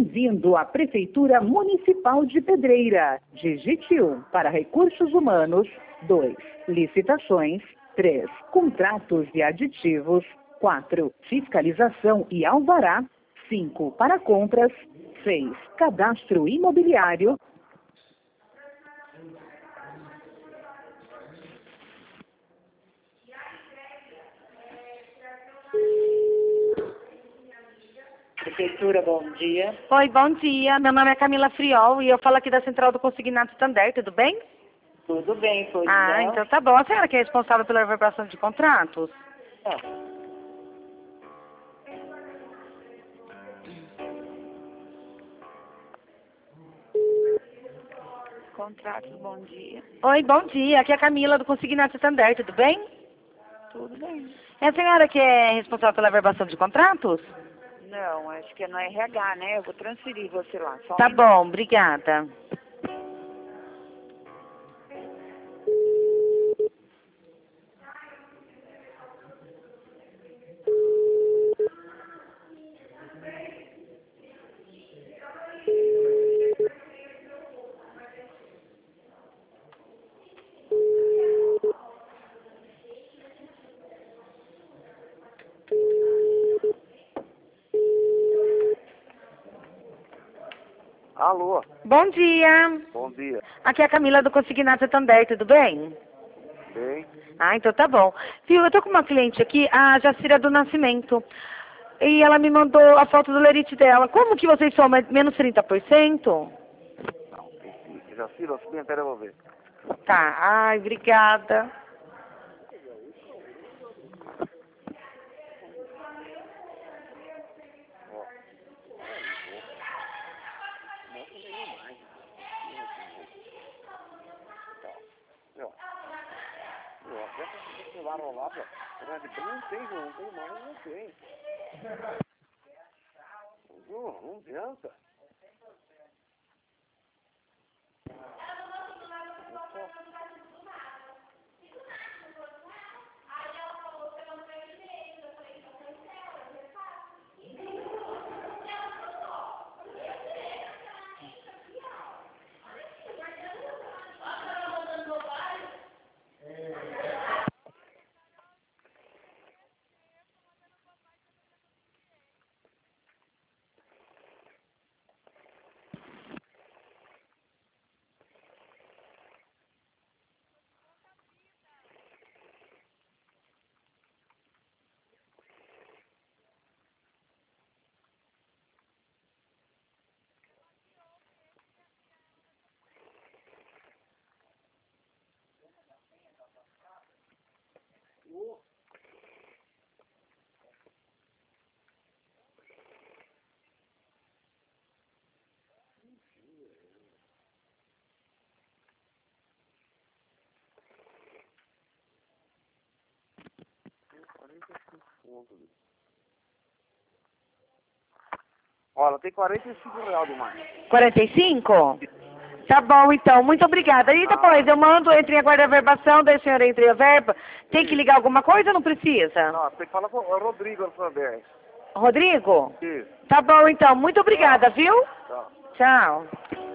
Bem-vindo à Prefeitura Municipal de Pedreira. Digite 1 para recursos humanos, 2 licitações, 3 contratos e aditivos, 4 fiscalização e alvará, 5 para compras, 6 cadastro imobiliário. Prefeitura, bom dia. Oi, bom dia. Meu nome é Camila Friol e eu falo aqui da Central do Consignato Tander, tudo bem? Tudo bem, pois Ah, não? então tá bom. A senhora que é responsável pela reverberação de contratos? É. Contratos, bom dia. Oi, bom dia. Aqui é a Camila do Consignato Tander, tudo bem? Tudo bem? É a senhora que é responsável pela reverberação de contratos? Não, acho que é no RH, né? Eu vou transferir você lá. Só um Tá minuto. bom, obrigada. Alô, Bom dia. bom dia. Aqui é a Camila do Consignato Tander, tudo bem? Bem, Ah, então tá bom. Viu, eu tô com uma cliente aqui, a Jacira do Nascimento. E ela me mandou a foto do lerite dela. Como que vocês somam? É menos 30%? não, já se eu subi até eu vou ver. Tá. Ai, obrigada. Até pra você lá rolado, não tem mais, não tem. Não adianta. Olha, tem R$ 45 demais. 45? Tá bom, então. Muito obrigada. E depois eu mando, entre em aguarda a verbação, daí a senhora entre a verba. Tem que ligar alguma coisa ou não precisa? Não, tem que falar com o Rodrigo também. Rodrigo? Isso, Tá bom, então. Muito obrigada, viu? tá. Tchau.